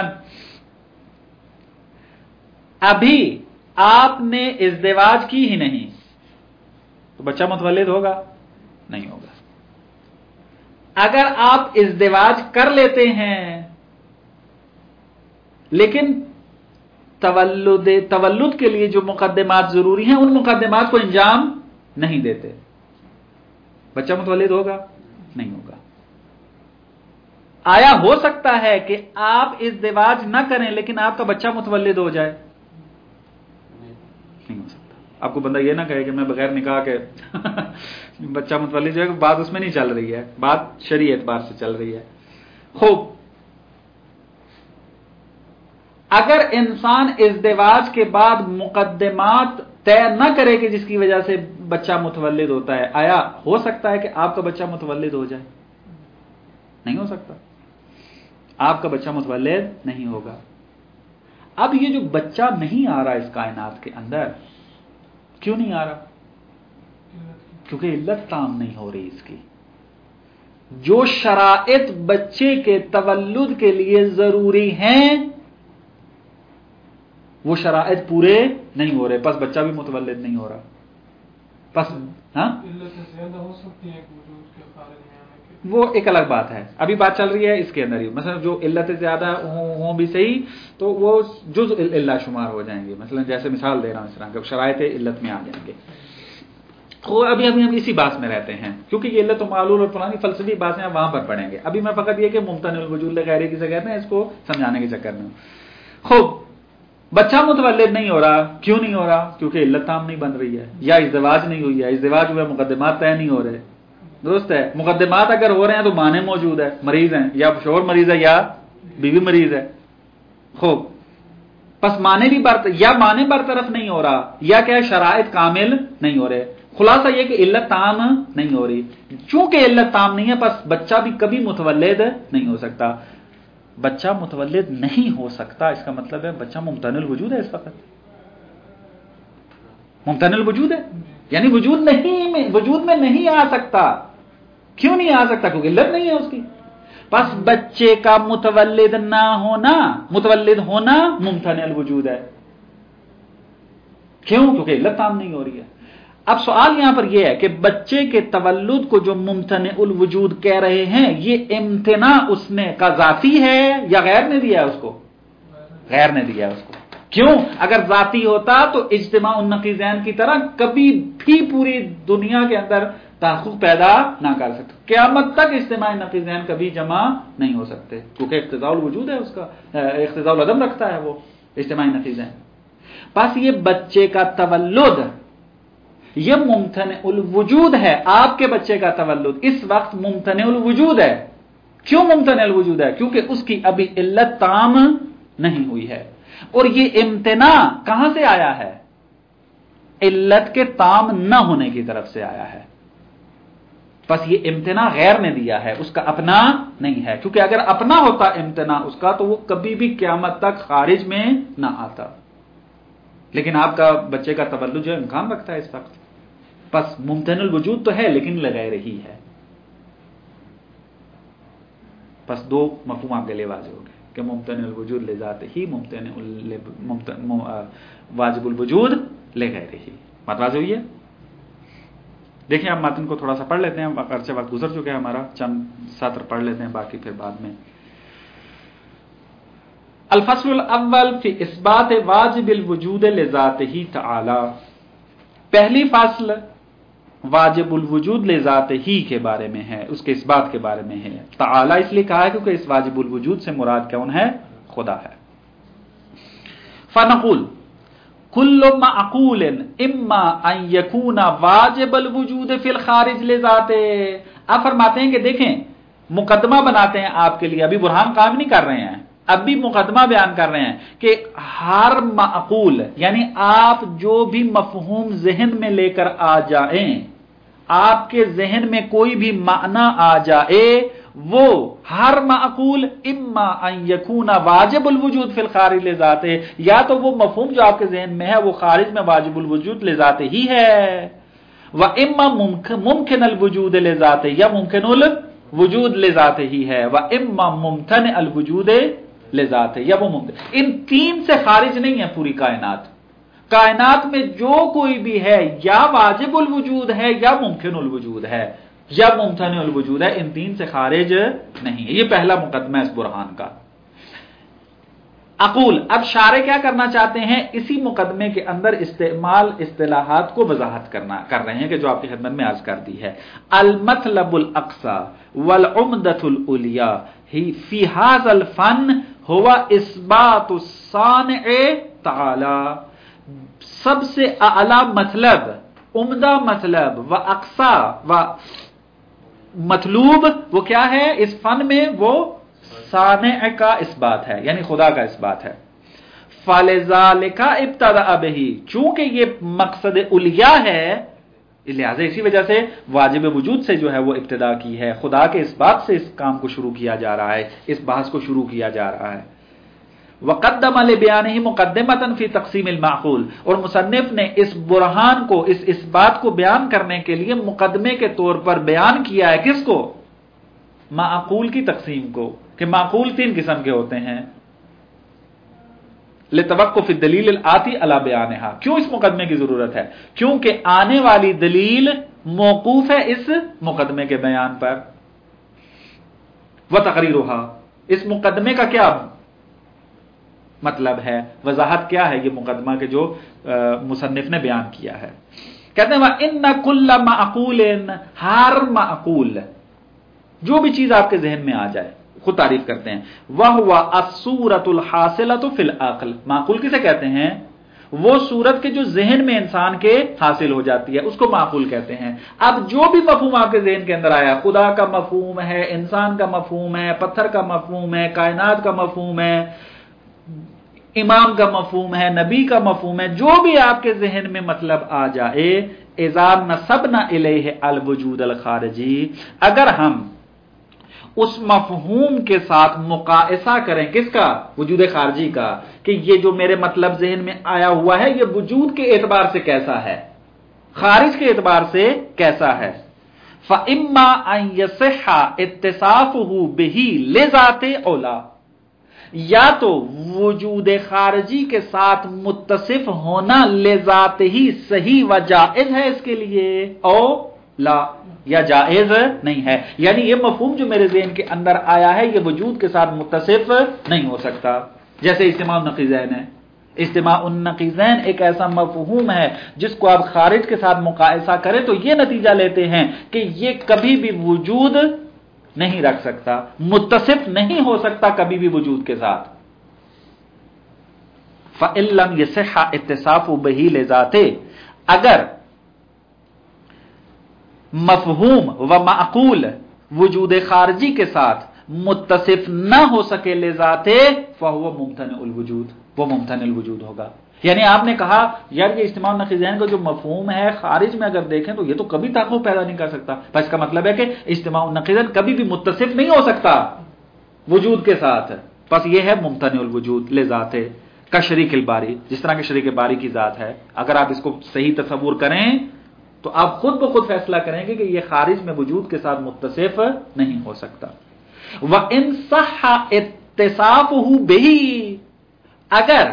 ابھی آپ نے ازدواج کی ہی نہیں تو بچہ متولد ہوگا؟ نہیں ہوگا. اگر آپ ازدواج کر لیتے ہیں لیکن تولد کے لیے جو مقدمات ضروری ہیں ان مقدمات کو انجام نہیں دیتے، بچہ متولد ہوگا؟ نہیں ہوگا۔ آیا ہو سکتا ہے کہ آپ ازدواج نہ کریں لیکن آپ کا بچہ متولد ہو جائے؟ نہیں ہو سکتا۔ آپ کو بندہ یہ نہ کہے کہ میں بغیر نکاح کے بچہ متولد جو ہے، بات اس میں نہیں چل رہی ہے، بات شرعی اعتبار سے چل رہی ہے۔ خوب، اگر انسان ازدواج کے بعد مقدمات طے نہ کرے کہ جس کی وجہ سے بچہ متولد ہوتا ہے، آیا ہو سکتا ہے کہ آپ کا بچہ متولد ہو جائے؟ نہیں ہو سکتا، آپ کا بچہ متولد نہیں ہوگا۔ اب یہ جو بچہ نہیں آ رہا اس کائنات کے اندر، کیوں نہیں آ رہا؟ کیونکہ علت تام نہیں ہو رہی اس کی۔ جو شرائط بچے کے تولد کے لیے ضروری ہیں وہ شرائط پورے نہیں ہو رہے، پس بچہ بھی متولد نہیں ہو رہا۔ پس وہ ایک الگ بات ہے، ابھی بات چل رہی ہے اس کے اندر ہی۔ مثلا جو علت زیادہ ہوں بھی صحیح تو وہ جز علت شمار ہو جائیں گے، مثلا جیسے مثال دے رہا ہوں اس طرح کہ شرائط علت میں آ جائیں گے۔ ابھی ہم اسی بات میں رہتے ہیں کیونکہ یہ علت و معلول اور فلانی فلسفی باتیں وہاں پر پڑھیں گے۔ ابھی میں فقط یہ کہ ممتنع الوجود لغیر کسے کہتے ہیں اس کو سمجھانے کے چکر میں۔ خوب، بچہ متولد نہیں ہو رہا، کیوں نہیں ہو رہا؟ کیونکہ علت تام نہیں بن رہی ہے، یا ازدواج نہیں ہوئی ہے، ازدواج ہوا مقدمات طے نہیں ہو رہے۔ درست ہے، مقدمات اگر ہو رہے ہیں تو معنی موجود ہے، مریض ہیں، یا شوہر مریض ہے یا بیوی مریض ہے۔ خوب، پس معنی بھی معنی برطرف نہیں ہو رہا، یا کیا شرائط کامل نہیں ہو رہے۔ خلاصہ یہ کہ علت تام نہیں ہو رہی، چونکہ علت تام نہیں ہے پس بچہ بھی کبھی متولد نہیں ہو سکتا۔ بچہ متولد نہیں ہو سکتا اس کا مطلب ہے بچہ ممتنع الوجود ہے، اس وقت ممتنع الوجود ہے، یعنی وجود میں نہیں آ سکتا۔ کیوں نہیں آ سکتا؟ کیونکہ علت نہیں ہے اس کی۔ پس بچے کا متولد ہونا ممتنع الوجود ہے۔ کیوں؟ کیونکہ علت تام نہیں ہو رہی ہے۔ اب سوال یہاں پر یہ ہے کہ بچے کے تولد کو جو ممتنع الوجود کہہ رہے ہیں، یہ امتناع اس نے کا ذاتی ہے یا غیر نے دیا ہے اس کو؟ غیر نے دیا ہے اس کو۔ کیوں؟ اگر ذاتی ہوتا تو اجتماع النقیضین کی طرح کبھی بھی پوری دنیا کے اندر تحقق پیدا نہ کر سکتے، قیامت تک اجتماع نقیضین کبھی جمع نہیں ہو سکتے، کیونکہ اقتضاء الوجود ہے اس کا، اقتضاء العدم رکھتا ہے وہ اجتماع نقیضین۔ بس یہ بچے کا تولد یہ ممتنع الوجود ہے، آپ کے بچے کا تولد اس وقت ممتنع الوجود ہے۔ کیوں ممتنع الوجود ہے؟ کیونکہ اس کی ابھی علت تام نہیں ہوئی ہے، اور یہ امتناع کہاں سے آیا ہے؟ علت کے تام نہ ہونے کی طرف سے آیا ہے۔ بس یہ امتناع غیر نے دیا ہے، اس کا اپنا نہیں ہے، کیونکہ اگر اپنا ہوتا امتناع اس کا تو وہ کبھی بھی قیامت تک خارج میں نہ آتا، لیکن آپ کا بچے کا تولد جو امکان رکھتا ہے اس وقت۔ بس ممتنع الوجود تو ہے لیکن لغیر ہی ہے۔ بس دو مفہوم آپ کے لیے واضح ہو گئے کہ ممتنع الوجود لذات ہی، واجب الوجود لغیر ہی۔ بات واضح ہوئی ہے؟ دیکھیں اب متن کو تھوڑا سا پڑھ لیتے ہیں، اگرچہ وقت گزر چکا ہے ہمارا، چند سطر پڑھ لیتے ہیں، باقی پھر بعد میں۔ الفصل الاول فی اثبات واجب الوجود لذاتہ تعالی، پہلی فصل واجب الوجود لذاتہ کے بارے میں ہے، اس کے اس بات کے بارے میں ہے۔ تعالی اس لیے کہا ہے کیونکہ اس واجب الوجود سے مراد کون ہے؟ خدا ہے۔ فنقول کل معقول اما ان یکون واجب الوجود فی الخارج لذاتہ۔ اب فرماتے ہیں کہ دیکھیں، مقدمہ بناتے ہیں آپ کے لیے، ابھی برہان قائم نہیں کر رہے ہیں، اب بھی مقدمہ بیان کر رہے ہیں کہ ہر معقول یعنی آپ جو بھی مفہوم ذہن میں لے کر آ جائیں، آپ کے ذہن میں کوئی بھی معنی آ جائے، وہ ہر معقول اما ان یکون واجب الوجود فی الخارج لذاتہ، یا تو وہ مفہوم جو آپ کے ذہن میں ہے وہ خارج میں واجب الوجود لذاتہ ہی ہے، و اما ممکن الوجود لذاتہ، یا ممکن الوجود لذاتہ ہی ہے، و اما ممتنع الوجود لذاتہ، یا وہ ممکن۔ ان تین سے خارج نہیں ہے پوری کائنات۔ کائنات میں جو کوئی بھی ہے یا واجب الوجود ہے یا ممکن الوجود ہے، یا ممتنع الوجود ہے، ان تین سے خارج نہیں ہے۔ یہ پہلا مقدمہ ہے اس برہان کا۔ اقول، اب شارح کیا کرنا چاہتے ہیں؟ اسی مقدمے کے اندر استعمال اصطلاحات کو وضاحت کر رہے ہیں کہ جو آپ کی خدمت میں عرض کر دی ہے۔ المطلب الاقصى والعمدۃ العلیٰ فی ھذا الفن هو اثبات الصانع تعالی، سب سے اعلی مطلب، عمدہ مطلب و اقصی و مطلوب وہ کیا ہے اس فن میں؟ وہ صانع کا اس بات ہے، یعنی خدا کا اس بات ہے۔ فَلِذَلِكَ ابْتَدَأَ بِهِ، چونکہ یہ مقصد علیٰ ہے، لہذا اسی وجہ سے واجب وجود سے جو ہے وہ ابتدا کی ہے، خدا کے اس بات سے اس کام کو شروع کیا جا رہا ہے، اس بحث کو شروع کیا جا رہا ہے۔ وَقَدَّمَ لِبَيَانِهِ مُقَدِّمَةً فِي تَقْسِيمِ الْمَعْقُولِ، اور مصنف نے اس برہان کو، اس بات کو بیان کرنے کے لیے مقدمے کے طور پر بیان کیا ہے کس کو؟ معقول کی تقسیم کو، کہ معقول تین قسم کے ہوتے ہیں۔ لِتَوَقُّفِ الدَّلِيلِ الْآتِي عَلَى بَيَانِهَا، کیوں اس مقدمے کی ضرورت ہے؟ کیونکہ آنے والی دلیل موقوف ہے اس مقدمے کے بیان پر۔ وَتَقْرِيرُهَا، اس مقدمے کا کیا مطلب ہے، وضاحت کیا ہے یہ مقدمہ کے جو مصنف نے بیان کیا ہے؟ کہتے ہیں وَإِنَّ كُلَّ مَعْقُولٍ، ہر معقول، جو بھی چیز آپ کے ذہن میں آ جائے، خود تعریف کرتے ہیں، وَهُوَ الصُّورَةُ الْحَاصِلَةُ فِي الْعَقْلِ، معقول کسے کہتے ہیں؟ وہ صورت کے جو ذہن میں انسان کے حاصل ہو جاتی ہے اس کو معقول کہتے ہیں۔ اب جو بھی مفہوم آپ کے ذہن کے اندر آیا، خدا کا مفہوم ہے، انسان کا مفہوم ہے، پتھر کا مفہوم ہے، کائنات کا مفہوم ہے، امام کا مفہوم ہے، نبی کا مفہوم ہے، جو بھی آپ کے ذہن میں مطلب آ جائے، اذا نسبنا الیہ الوجود الخارجی، اگر ہم اس مفہوم کے ساتھ مقایسہ کریں کس کا؟ وجود خارجی کا، کہ یہ جو میرے مطلب ذہن میں آیا ہوا ہے یہ وجود کے اعتبار سے کیسا ہے، خارج کے اعتبار سے کیسا ہے۔ فَإِمَّا أَن يَصِحَّ اتصافه بِهِ لِذَاتِ اولا، یا تو وجود خارجی کے ساتھ متصف ہونا لذات ہی صحیح و جائز ہے اس کے لیے، او لا، یا جائز نہیں ہے، یعنی یہ مفہوم جو میرے ذہن کے اندر آیا ہے یہ وجود کے ساتھ متصف نہیں ہو سکتا۔ جیسے اجتماع النقیضین ہے، اجتماع النقیضین ایک ایسا مفہوم ہے جس کو آپ خارج کے ساتھ مقایسہ کریں تو یہ نتیجہ لیتے ہیں کہ یہ کبھی بھی وجود نہیں رکھ سکتا، متصف نہیں ہو سکتا کبھی بھی وجود کے ساتھ۔ فَإِن لَّمْ يَصِحَّ اتصافُ بِهِ لِذَاتِهِ، اگر مفہوم و معقول وجود خارجی کے ساتھ متصف نہ ہو سکے لذاتے، فَهُوَ مُمْتَنِعُ الْوُجُودِ، وہ ممتنع الوجود ہوگا۔ یعنی آپ نے کہا یار یہ اجتماع النقیضین کا جو مفہوم ہے خارج میں اگر دیکھیں تو یہ تو کبھی تعاقب پیدا نہیں کر سکتا، بس اس کا مطلب ہے کہ اجتماع النقیضین کبھی بھی متصف نہیں ہو سکتا وجود کے ساتھ، بس یہ ہے ممتنع الوجود لذاتے، کا شریک الباری، جس طرح کہ شریک باری کی ذات ہے۔ اگر آپ اس کو صحیح تصور کریں تو آپ خود بخود فیصلہ کریں گے کہ یہ خارج میں وجود کے ساتھ متصف نہیں ہو سکتا۔ وَإِن صَحَّ اتصافُهُ بِهِ، اگر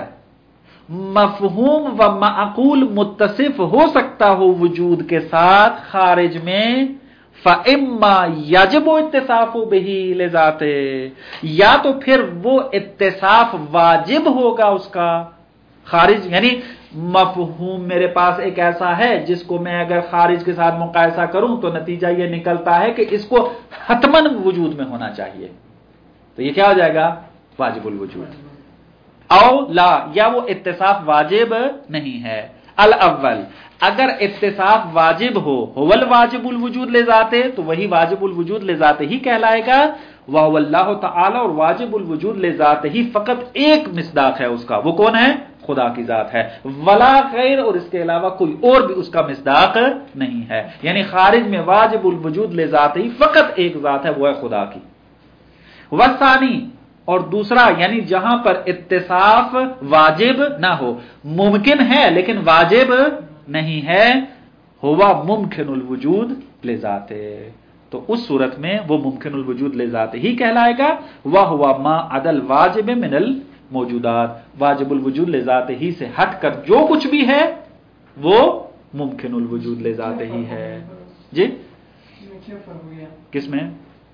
مفہوم و معقول متصف ہو سکتا ہو وجود کے ساتھ خارج میں، فَإِمَّا يَجِبُ اتصافُ بِهِ لِذَاتِهِ، یا تو پھر وہ اتصاف واجب ہوگا اس کا خارج، یعنی مفہوم میرے پاس ایک ایسا ہے جس کو میں اگر خارج کے ساتھ مقایسہ کروں تو نتیجہ یہ نکلتا ہے کہ اس کو حتماً وجود میں ہونا چاہیے، تو یہ کیا ہو جائے گا؟ واجب الوجود۔ او لا، یا وہ اتصاف واجب نہیں ہے۔ الاول، اگر اتصاف واجب ہو، هو الواجب الوجود لذاتے، تو وہی واجب الوجود لذاتے ہی کہلائے گا، وهو اللہ تعالی، اور واجب الوجود لذاتے ہی فقط ایک مصداق ہے اس کا، وہ کون ہے؟ خدا کی ذات ہے، ولا غیر، اور اس کے علاوہ کوئی اور بھی اس کا مصداق نہیں ہے، یعنی خارج میں واجب الوجود لذاتے ہی فقط ایک ذات ہے، وہ ہے خدا کی۔ والثانی، اور دوسرا یعنی جہاں پر اتصاف واجب نہ ہو، ممکن ہے لیکن واجب نہیں ہے، ہوا ممکن الوجود لذاتے، تو اس صورت میں وہ ممکن الوجود لذاتے ہی کہلائے گا، وَهُوَ مَا عَدَى الْوَاجِبِ مِنَ الْمَوْجُودَاتِ، واجب الوجود لذاتے ہی سے ہٹ کر جو کچھ بھی ہے وہ ممکن الوجود لذاتے ہی ہے۔ جی کس میں؟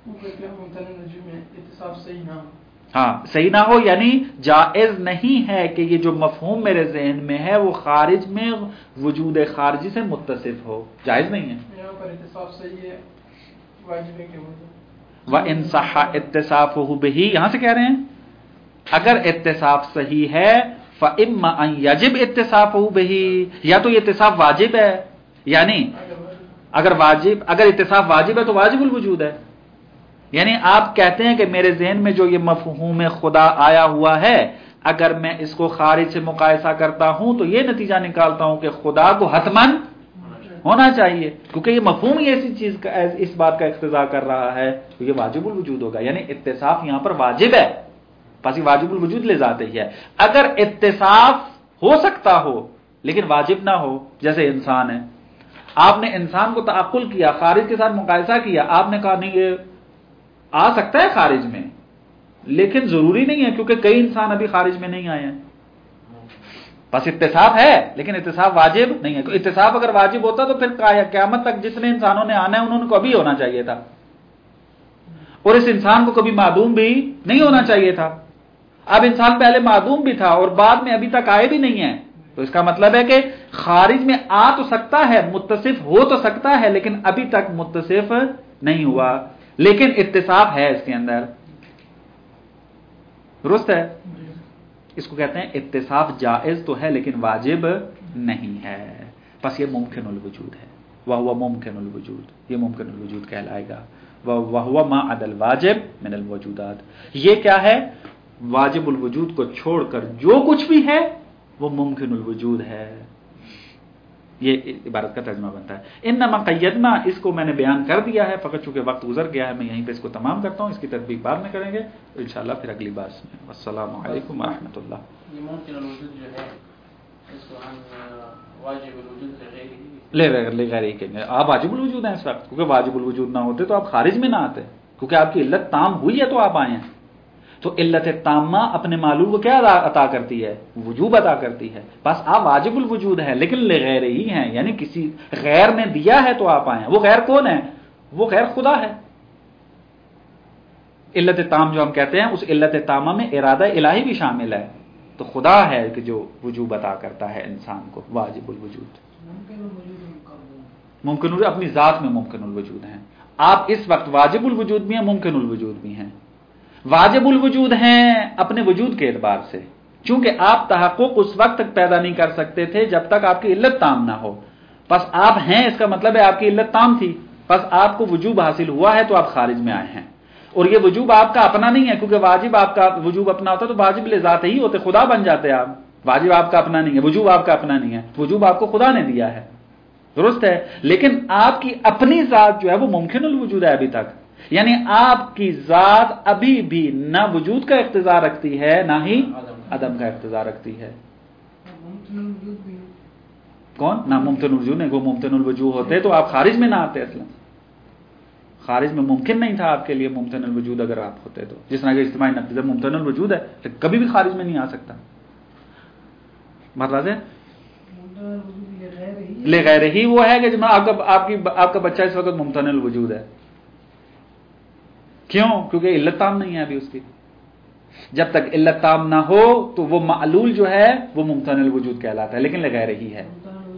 ہاں صحیح نہ ہو، یعنی جائز نہیں ہے کہ یہ جو مفہوم میرے ذہن میں ہے وہ خارج میں وجود خارجی سے متصف ہو، جائز نہیں ہے۔ وَإِن صَحَّ اتصافُهُ بِهِ، یہاں سے کہہ رہے ہیں اگر اتصاف صحیح ہے فَإِمَّا أَن يَجِبْ اتصافُهُ بِهِ، یا تو یہ اتصاف واجب ہے، یعنی اگر اتصاف واجب ہے تو واجب الوجود ہے، یعنی آپ کہتے ہیں کہ میرے ذہن میں جو یہ مفہوم خدا آیا ہوا ہے اگر میں اس کو خارج سے مقایسہ کرتا ہوں تو یہ نتیجہ نکالتا ہوں کہ خدا کو حتماً ہونا چاہیے، کیونکہ یہ مفہوم ہی ایسی چیز کا اس بات کا اقتضا کر رہا ہے تو یہ واجب الوجود ہوگا، یعنی اتصاف یہاں پر واجب ہے، بس یہ واجب الوجود لے ذات ہی ہے۔ اگر اتصاف ہو سکتا ہو لیکن واجب نہ ہو، جیسے انسان ہے، آپ نے انسان کو تعقل کیا، خارج کے ساتھ مقایسہ کیا، آپ نے کہا نہیں یہ آ سکتا ہے خارج میں لیکن ضروری نہیں ہے کیونکہ کئی انسان ابھی خارج میں نہیں آئے ہیں، بس اتصاف ہے لیکن اتصاف واجب نہیں ہے۔ اتصاف اگر واجب ہوتا تو پھر قیامت تک جتنے انسانوں نے آنا ہے انہوں کو ابھی ہونا چاہیے تھا، اور اس انسان کو کبھی معدوم بھی نہیں ہونا چاہیے تھا۔ اب انسان پہلے معدوم بھی تھا اور بعد میں ابھی تک آئے بھی نہیں ہیں، تو اس کا مطلب ہے کہ خارج میں آ تو سکتا ہے، متصف ہو تو سکتا ہے لیکن ابھی تک متصف نہیں ہوا، لیکن اتصاف ہے اس کے اندر، درست ہے؟ اس کو کہتے ہیں اتصاف جائز تو ہے لیکن واجب نہیں ہے، بس یہ ممکن الوجود ہے، وہو ممکن الوجود، یہ ممکن الوجود کہلائے گا، وہو ما عدا الواجب من الوجودات۔ یہ کیا ہے؟ واجب الوجود کو چھوڑ کر جو کچھ بھی ہے وہ ممکن الوجود ہے، یہ عبارت کا ترجمہ بنتا ہے۔ انما قیدنا، اس کو میں نے بیان کر دیا ہے، فقط چونکہ وقت گزر گیا ہے میں یہیں پہ اس کو تمام کرتا ہوں، اس کی تطبیق بعد میں کریں گے انشاءاللہ پھر اگلی بات میں۔ السلام علیکم ورحمۃ اللہ۔ یہ ممکن الوجود جو ہے اس کو ہم واجب الوجود لے غیر ہی کہیں گے، آپ واجب الوجود ہیں اس وقت، کیونکہ واجب الوجود نہ ہوتے تو آپ خارج میں نہ آتے، کیونکہ آپ کی علت تام ہوئی ہے تو آپ آئے ہیں، تو علت تامہ اپنے معلوم کو کیا عطا کرتی ہے؟ وجوب عطا کرتی ہے، بس آپ واجب الوجود ہیں لیکن لغیر ہی ہیں، یعنی کسی غیر نے دیا ہے تو آپ آئے ہیں۔ وہ غیر کون ہے؟ وہ غیر خدا ہے۔ علت تام جو ہم کہتے ہیں اس علت تامہ میں ارادہ الہی بھی شامل ہے، تو خدا ہے کہ جو وجوب عطا کرتا ہے انسان کو، واجب الوجود۔ ممکن الوجود اپنی ذات میں ممکن الوجود ہیں، آپ اس وقت واجب الوجود بھی ہیں، ممکن الوجود بھی ہیں۔ واجب الوجود ہیں اپنے وجود کے اعتبار سے، چونکہ آپ تحقق اس وقت تک پیدا نہیں کر سکتے تھے جب تک آپ کی علت تام نہ ہو، بس آپ ہیں اس کا مطلب ہے آپ کی علت تام تھی، بس آپ کو وجوب حاصل ہوا ہے تو آپ خارج میں آئے ہیں، اور یہ وجوب آپ کا اپنا نہیں ہے، کیونکہ واجب آپ کا وجوب اپنا ہوتا تو واجب لذات ہی ہوتے، خدا بن جاتے آپ، واجب آپ کا اپنا نہیں ہے، وجوب آپ کا اپنا نہیں ہے، وجوب آپ کو خدا نے دیا ہے، درست ہے، لیکن آپ کی اپنی ذات جو ہے وہ ممکن الوجود ہے ابھی تک، یعنی آپ کی ذات ابھی بھی نہ وجود کا اقتضا رکھتی ہے نہ ہی عدم کا اقتضا رکھتی ہے۔ کون؟ نہ ممکن الوجود نہیں، وہ ممکن الوجود ہوتے تو آپ خارج میں نہ آتے، اصلا خارج میں ممکن نہیں تھا آپ کے لیے ممکن الوجود اگر آپ ہوتے تو، جس طرح کہ اجتماعی نقیضہ ممکن الوجود ہے تو کبھی بھی خارج میں نہیں آ سکتا، مطلب ہے لے غیر ہی وہ ہے کہ آپ کا بچہ اس وقت ممکن الوجود ہے، کیوں؟ کیونکہ علت تام نہیں ہے ابھی اس کی، جب تک علت تام نہ ہو تو وہ معلول جو ہے وہ ممکن الوجود کہلاتا ہے لیکن لے غیر ہی ہے،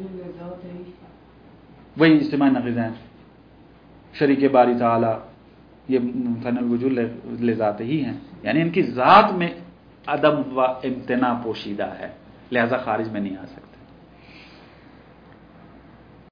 وہی اجتماعی نقیضہ ہیں، شریک باری تعالی یہ ممکن الوجود لے ذات ہی ہیں، یعنی ان کی ذات میں عدم و امتناع پوشیدہ ہے، لہذا خارج میں نہیں آ سکتا۔